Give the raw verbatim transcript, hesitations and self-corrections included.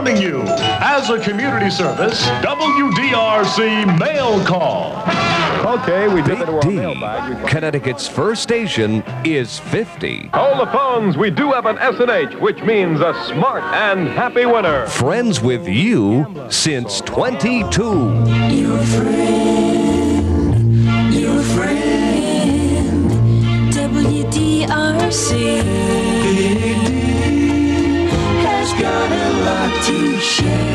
warning you, as a community service, W D R C Mail Call. Okay, we did Big it to our D, mailbag. Connecticut's first station, is fifty. Hold the phones. We do have an S and H, which means a smart and happy winner. Friends with you since twenty-two. Your friend, your friend, W D R C has got a lot to share.